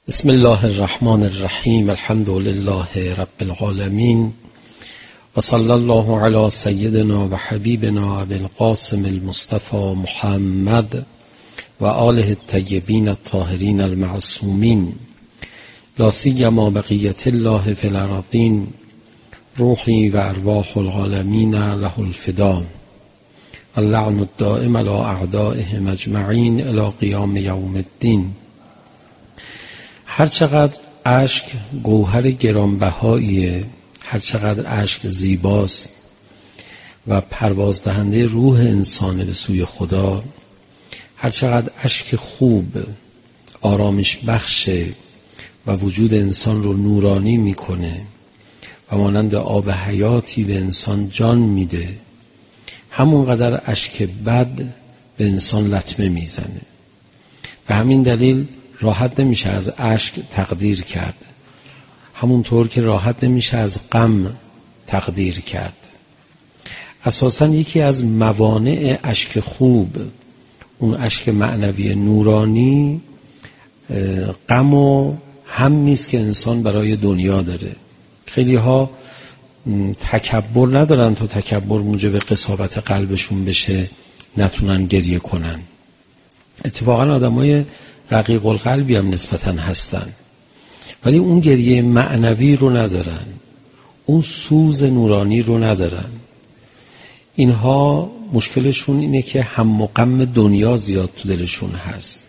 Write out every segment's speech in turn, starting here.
بسم الله الرحمن الرحیم. الحمد لله رب العالمین و صلی الله علی سیدنا و حبیبنا ابی القاسم المصطفى محمد و آله الطیبین الطاهرین المعصومین لا سیما بقیة الله فی الارضین روحی و ارواح العالمین له الفدا اللعن الدائم علی اعدائهم اجمعین الی قیام یوم الدین. هر چقدر اشک گوهر گرانبهاییه، هر چقدر اشک زیباست و پرواز دهنده روح انسان به سوی خدا، هر چقدر اشک خوب آرامش بخشه و وجود انسان رو نورانی میکنه و مانند آب حیاتی به انسان جان میده، همونقدر اشک بد به انسان لطمه میزنه. به همین دلیل راحت نمیشه از اشک تقدیر کرد، همونطور که راحت نمیشه از غم تقدیر کرد. اساساً یکی از موانع اشک خوب، اون اشک معنوی نورانی، غم و همی است که انسان برای دنیا داره. خیلی ها تکبر ندارن تا تکبر موجب قساوت قلبشون بشه نتونن گریه کنن. اتفاقاً آدمای رقیق القلبی هم نسبتاً هستن، ولی اون گریه معنوی رو ندارن، اون سوز نورانی رو ندارن. اینها مشکلشون اینه که هم و غم دنیا زیاد تو دلشون هست.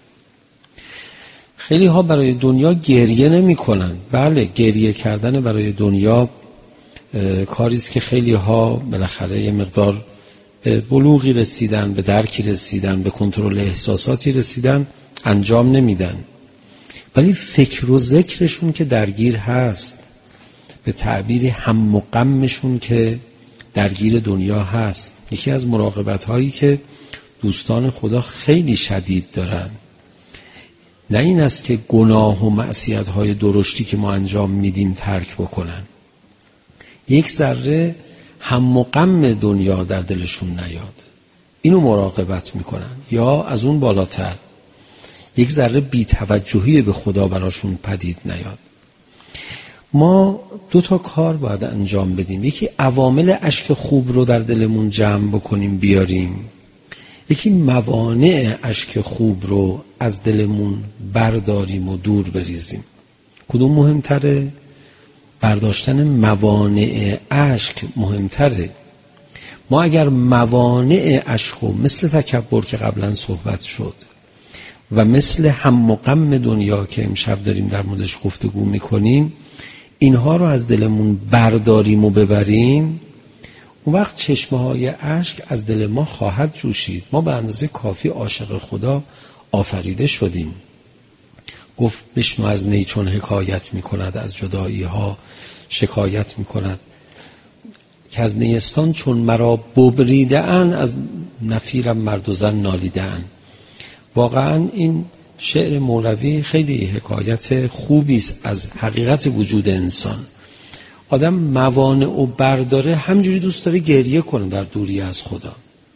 خیلی ها برای دنیا گریه نمی کنن. بله، گریه کردن برای دنیا کاریست که خیلی ها بالاخره یه مقدار به بلوغی رسیدن، به درکی رسیدن، به کنترل احساساتی رسیدن، انجام نمیدن. ولی فکر و ذکرشون که درگیر هست، به تعبیر هم و غمشون که درگیر دنیا هست. یکی از مراقبت هایی که دوستان خدا خیلی شدید دارن نه این است که گناه و معصیت های درشتی که ما انجام میدیم ترک بکنن، یک ذره هم و غم دنیا در دلشون نیاد، اینو مراقبت میکنن. یا از اون بالاتر یک ذره بی‌توجهی به خدا براشون پدید نیاد. ما دو تا کار باید انجام بدیم. یکی عوامل اشک خوب رو در دلمون جمع بکنیم بیاریم، یکی موانع اشک خوب رو از دلمون برداریم و دور بریزیم. کدوم مهمتره؟ برداشتن موانع اشک مهمتره. ما اگر موانع اشک مثل تکبر که قبلا صحبت شد و مثل هم و غم دنیا که امشب داریم در موردش گفتگو میکنیم، اینها رو از دلمون برداریم و ببریم، اون وقت چشمه های اشک از دل ما خواهد جوشید. ما به اندازه کافی عاشق خدا آفریده شدیم. گفت بشنو از نی چون حکایت میکند، از جدایی ها شکایت میکند، که از نیستان چون مرا ببریده ان، از نفیرم مرد و زن نالیده ان. واقعا این شعر مولوی خیلی حکایت خوبی است از حقیقت وجود انسان. آدم موانع و برداره، همجوری دوست داره گریه کنه در دوری از خدا،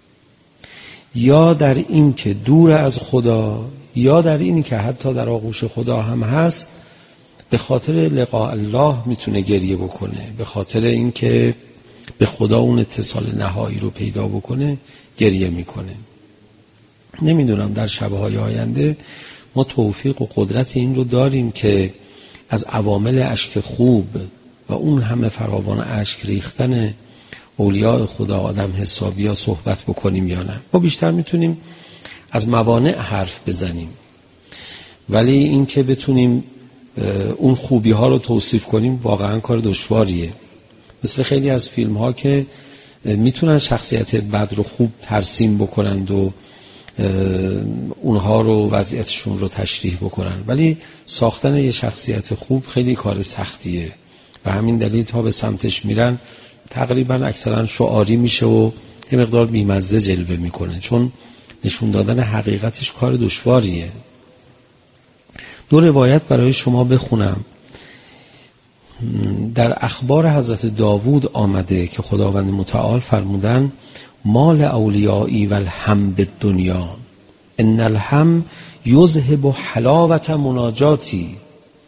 یا در این که دور از خدا، یا در این که حتی در آغوش خدا هم هست، به خاطر لقاء الله میتونه گریه بکنه، به خاطر این که به خدا اون اتصال نهایی رو پیدا بکنه گریه میکنه. نمیدونم در شبهای آینده ما توفیق و قدرت این رو داریم که از عوامل اشک خوب و اون همه فراوان اشک ریختن اولیاء خدا آدم حسابی ها صحبت بکنیم یا نه. ما بیشتر میتونیم از موانع حرف بزنیم، ولی این که بتونیم اون خوبی ها رو توصیف کنیم واقعا کار دشواریه. مثل خیلی از فیلم ها که میتونن شخصیت بد رو خوب ترسیم بکنند و اونها رو وضعیتشون رو تشریح بکنن، ولی ساختن یه شخصیت خوب خیلی کار سختیه و همین دلیل تا به سمتش میرن تقریبا اکثرا شعاری میشه و یه مقدار بیمزه جلوه میکنه، چون نشون دادن حقیقتش کار دشواریه. دو روایت برای شما بخونم. در اخبار حضرت داوود آمده که خداوند متعال فرمودن مال اولیایی و الهم بالدنیا ان الهم یذهب حلاوت مناجاتی.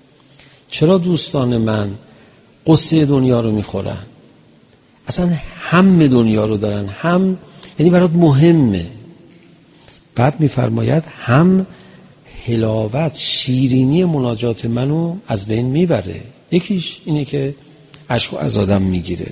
چرا دوستان من قصه دنیا رو میخورن؟ اصلا هم دنیا رو دارن، هم یعنی برات مهمه. بعد میفرماید هم حلاوت، شیرینی مناجات منو از بین میبره. یکیش اینه که عشق از آدم میگیره.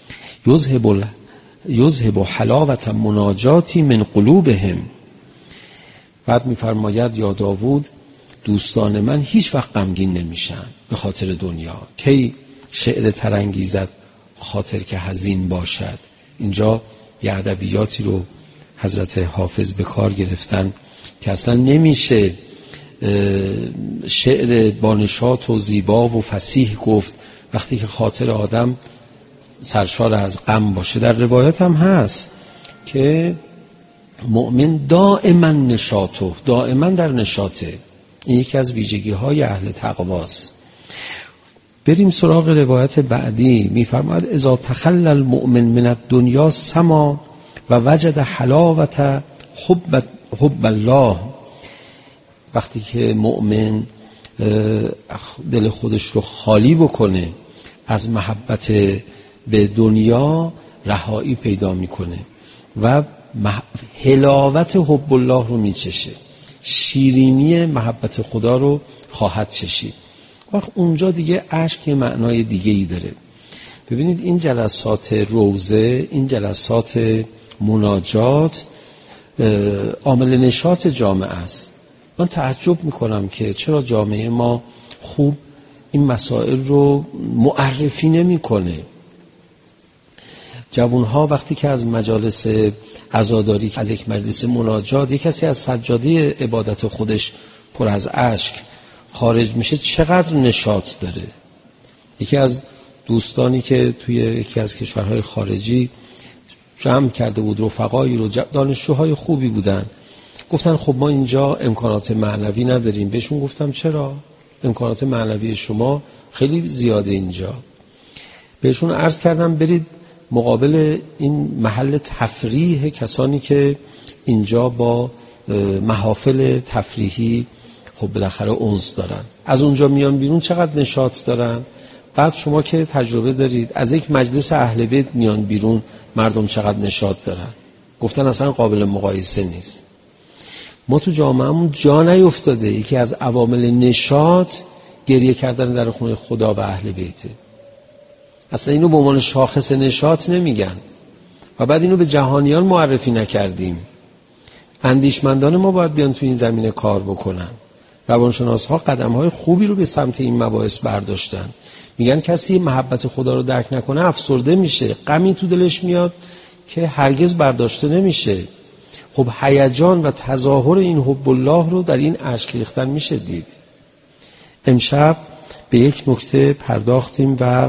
یذهب حلاوت مناجاتی من قلوبهم. بعد میفرماید یا داوود دوستان من هیچ وقت غمگین نمیشن به خاطر دنیا. کی شعر ترانگیزد خاطر که حزین باشد. اینجا یه ادبیاتی رو حضرت حافظ به کار گرفتن که اصلا نمیشه شعر با نشاط و زیبا و فصیح گفت وقتی که خاطر آدم سرشار از غم باشه. در روایت هم هست که مؤمن دائما نشاطه، دائما در نشاطه. این یکی از ویژگی های اهل تقواست. بریم سراغ روایت بعدی. میفرماید اذا تخلى المؤمن من الدنیا سما و وجد حلاوت حب الله. وقتی که مؤمن دل خودش رو خالی بکنه از محبت به دنیا، رهایی پیدا میکنه و حلاوت حب الله رو میچشه، شیرینی محبت خدا رو خواهد چشید. وقت اونجا دیگه عشق یه معنای دیگه ای داره. ببینید این جلسات روزه، این جلسات مناجات عامل نشاط جامعه است. من تعجب میکنم که چرا جامعه ما خوب این مسائل رو معرفی نمیکنه. جوانها وقتی که از مجالس عزاداری، از یک مجلس مناجات، یک کسی از سجاده عبادت خودش پر از اشک خارج میشه، چقدر نشاط داره. یکی از دوستانی که توی یکی از کشورهای خارجی جمع کرده بود رفقایی رو، دانشجوهای خوبی بودن، گفتن خب ما اینجا امکانات معنوی نداریم. بهشون گفتم چرا؟ امکانات معنوی شما خیلی زیاده اینجا. بهشون عرض کردم برید مقابل این محل تفریح کسانی که اینجا با محافل تفریحی خب بالاخره انس دارن، از اونجا میان بیرون چقدر نشاط دارن. بعد شما که تجربه دارید از یک مجلس اهل بیت میان بیرون مردم چقدر نشاط دارن. گفتن اصلا قابل مقایسه نیست. ما تو جامعهمون جا نیفتاده یکی از عوامل نشاط گریه کردن در خونه خدا و اهل بیته. اصلا اینو به عنوان شاخص نشاط نمیگن و بعد اینو به جهانیان معرفی نکردیم. اندیشمندان ما باید بیان تو این زمینه کار بکنن. روانشناس‌ها قدم‌های خوبی رو به سمت این مباحث برداشتن. میگن کسی محبت خدا رو درک نکنه افسرده میشه، غمی تو دلش میاد که هرگز برداشته نمیشه. خب هیجان و تظاهر این حب الله رو در این اشک ریختن میشه دید. امشب به یک نکته پرداختیم و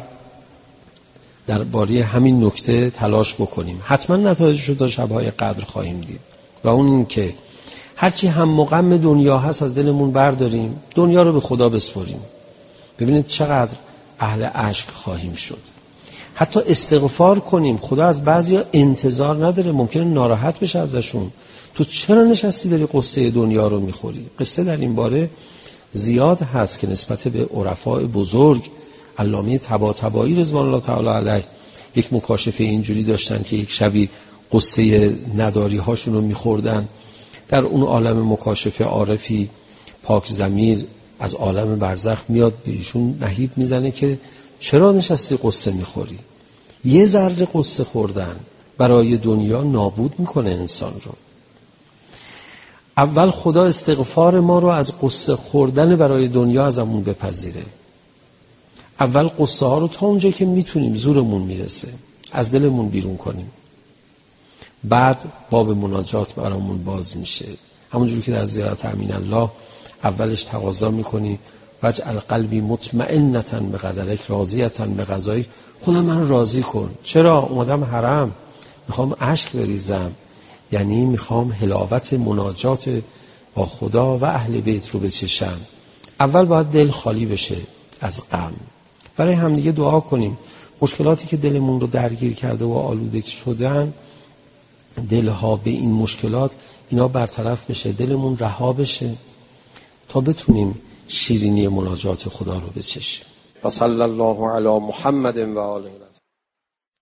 درباره همین نکته تلاش بکنیم. حتما نتایجش رو در شب‌های قدر خواهیم دید و اون این که هرچی هم و غم دنیا هست از دلمون برداریم، دنیا رو به خدا بسپاریم. ببینید چقدر اهل عشق خواهیم شد. حتی استغفار کنیم. خدا از بعضیا انتظار نداره، ممکنه ناراحت بشه ازشون. تو چرا نشستی داری قصه دنیا رو میخوری؟ قصه در این باره زیاد هست که نسبت به عرفای بزرگ، علامه طباطبایی رضوان الله تعالی علیه یک مکاشفه اینجوری داشتن که یک شبی قصه نداری هاشون رو میخوردن. در اون عالم مکاشفه عارفی پاک ضمیر از عالم برزخ میاد به ایشون نهیب میزنه که چرا نشستی قصه میخوری؟ یه ذره قصه خوردن برای دنیا نابود میکنه انسان رو. اول خدا استغفار ما رو از قصه خوردن برای دنیا ازمون بپذیره. اول قصه ها رو تا اونجا که میتونیم زورمون میرسه از دلمون بیرون کنیم. بعد باب مناجات برامون باز میشه. همونجوری که در زیارت امین الله اولش تقاضا میکنی وجعل قلبی مطمئنة بقدرک راضیة بقضایک. خدا من راضی کن. چرا؟ اومدم حرم میخوام اشک بریزم، یعنی میخوام حلاوت مناجات با خدا و اهل بیت رو بچشم. اول باید دل خالی بشه از غم. برای همدیگه دعا کنیم. مشکلاتی که دلمون رو درگیر کرده و آلوده شدن، دلها به این مشکلات اینا برطرف بشه، دلمون رها بشه تا بتونیم شیرینی مناجات خدا رو بچشیم. و صلی الله علی محمد و آله.